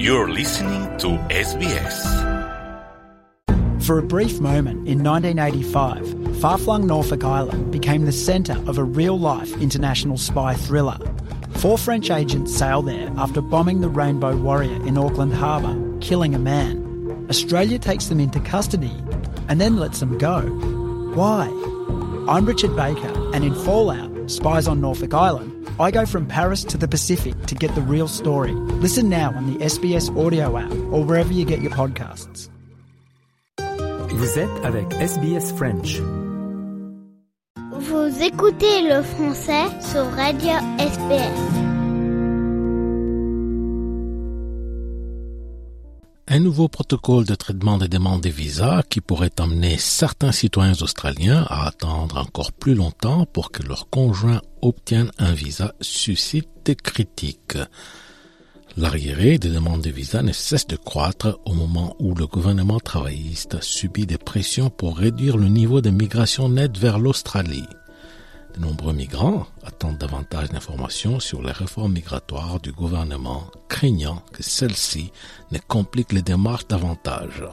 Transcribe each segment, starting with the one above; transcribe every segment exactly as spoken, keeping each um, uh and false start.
You're listening to S B S. For a brief moment in nineteen eighty-five, far-flung Norfolk Island became the centre of a real-life international spy thriller. Four French agents sailed there after bombing the Rainbow Warrior in Auckland Harbour, killing a man. Australia takes them into custody and then lets them go. Why? I'm Richard Baker, and in Fallout, Spies on Norfolk Island, I go from Paris to the Pacific to get the real story. Listen now on the S B S audio app or wherever you get your podcasts. Vous êtes avec S B S French. Vous écoutez le français sur Radio S B S. Un nouveau protocole de traitement des demandes de visa qui pourrait amener certains citoyens australiens à attendre encore plus longtemps pour que leurs conjoints obtiennent un visa suscite des critiques. L'arriéré des demandes de visa ne cesse de croître au moment où le gouvernement travailliste subit des pressions pour réduire le niveau de migration nette vers l'Australie. De nombreux migrants attendent davantage d'informations sur les réformes migratoires du gouvernement, craignant que celles-ci ne compliquent les démarches davantage.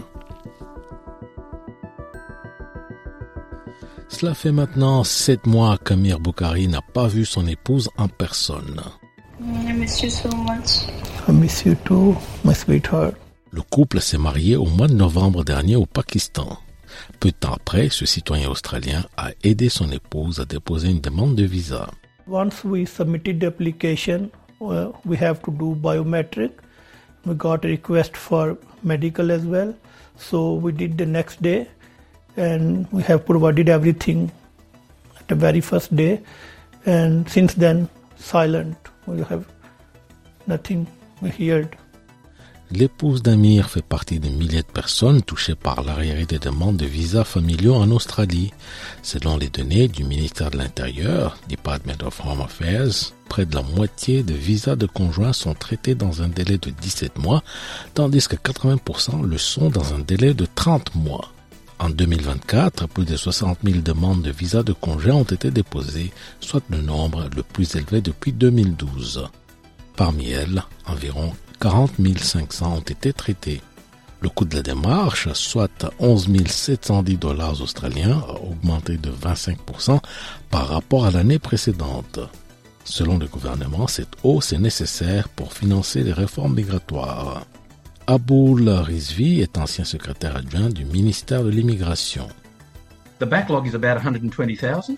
Cela fait maintenant sept mois qu'Amir Boukari n'a pas vu son épouse en personne. I miss you so much. I miss you too, my sweetheart. Le couple s'est marié au mois de novembre dernier au Pakistan. Peu de temps après, ce citoyen australien a aidé son épouse à déposer une demande de visa. Once we submitted the application, uh, we have to do biometric. We got a request for medical as well. So we did the next day and we have provided everything at the very first day. And since then, silent. We have nothing we heard. L'épouse d'Amir fait partie des milliers de personnes touchées par l'arriéré des demandes de visas familiaux en Australie. Selon les données du ministère de l'Intérieur, Department of Home Affairs, près de la moitié des visas de conjoints sont traités dans un délai de dix-sept mois, tandis que quatre-vingts pour cent le sont dans un délai de trente mois. En deux mille vingt-quatre, plus de soixante mille demandes de visas de conjoints ont été déposées, soit le nombre le plus élevé depuis deux mille douze. Parmi elles, environ quarante mille cinq cents ont été traités. Le coût de la démarche, soit onze mille sept cent dix dollars australiens, a augmenté de vingt-cinq pour cent par rapport à l'année précédente. Selon le gouvernement, cette hausse est nécessaire pour financer les réformes migratoires. Aboul Rizvi est ancien secrétaire adjoint du ministère de l'Immigration. The backlog is about one hundred twenty thousand.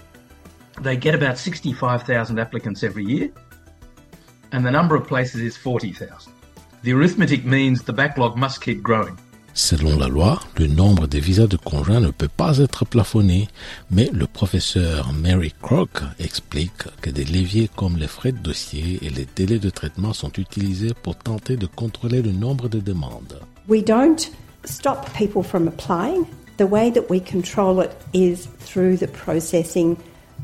They get about sixty-five thousand applicants every year. And the number of places is forty thousand. The arithmetic means the backlog must keep growing. Selon la loi, le nombre de visas de conjoints ne peut pas être plafonné, mais le professeur Mary Crock explique que des leviers comme les frais de dossier et les délais de traitement sont utilisés pour tenter de contrôler le nombre de demandes. We don't stop people from applying. The way that we control it is through the processing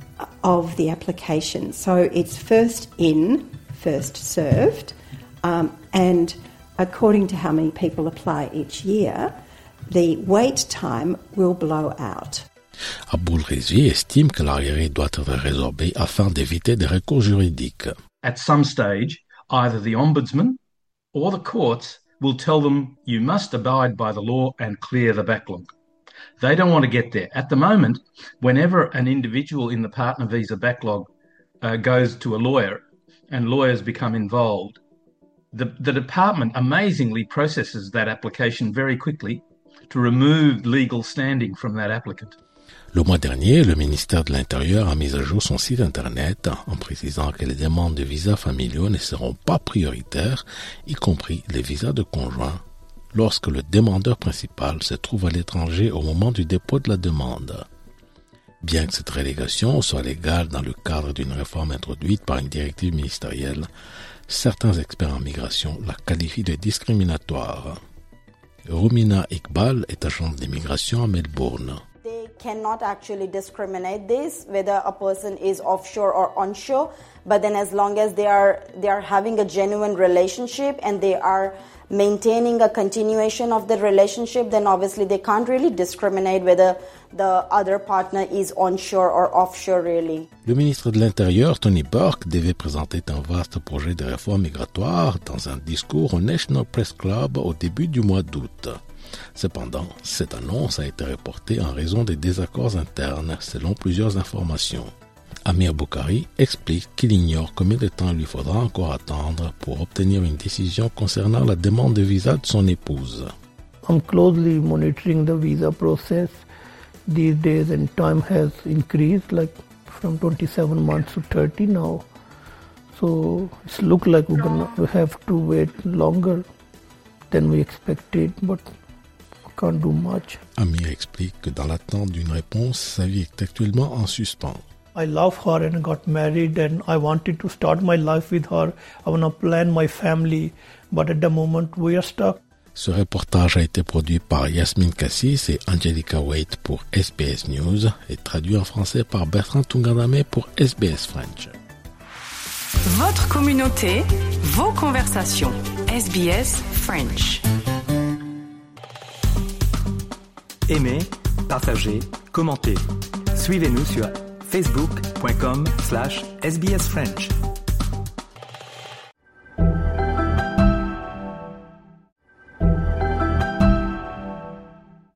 of the application. So it's first in, first served, um, and according to how many people apply each year, the wait time will blow out. Aboul Rizvi estime que l'arriéré doit être résorbé afin d'éviter des recours juridiques. At some stage, either the Ombudsman or the courts will tell them you must abide by the law and clear the backlog. They don't want to get there. At the moment, whenever an individual in the partner visa backlog uh, goes to a lawyer and lawyers become involved, the, the department amazingly processes that application very quickly to remove legal standing from that applicant. Le mois dernier, le ministère de l'Intérieur a mis à jour son site Internet en précisant que les demandes de visas familiaux ne seront pas prioritaires, y compris les visas de conjoints, lorsque le demandeur principal se trouve à l'étranger au moment du dépôt de la demande. Bien que cette relégation soit légale dans le cadre d'une réforme introduite par une directive ministérielle, certains experts en migration la qualifient de discriminatoire. Rumina Iqbal est agente d'immigration à Melbourne. There cannot actually discriminate this, whether a person is offshore or onshore. But then as long as they are they are having a genuine relationship and they are maintaining a continuation of the relationship, then obviously they can't really discriminate whether the other partner is onshore or offshore really. Le ministre de l'Intérieur, Tony Burke, devait présenter un vaste projet de réforme migratoire dans un discours au National Press Club au début du mois d'août. Cependant, cette annonce a été reportée en raison des désaccords internes, selon plusieurs informations. Amir Boukari explique qu'il ignore combien de temps il lui faudra encore attendre pour obtenir une décision concernant la demande de visa de son épouse. I'm closely monitoring the visa process these days, and time has increased, like from twenty-seven months to thirty now. So it looks like we're gonna have to wait longer than we expected, but we can't do much. Amir explique que dans l'attente d'une réponse, sa vie est actuellement en suspens. I love her and got married, and I wanted to start my life with her. I want to plan my family, but at the moment we are stuck. Ce reportage a été produit par Yasmine Cassis et Angelica Waite pour S B S News et traduit en français par Bertrand Tungandame pour S B S French. Votre communauté, vos conversations. S B S French. Aimez, partagez, commentez. Suivez-nous sur facebook point com slash S B S French.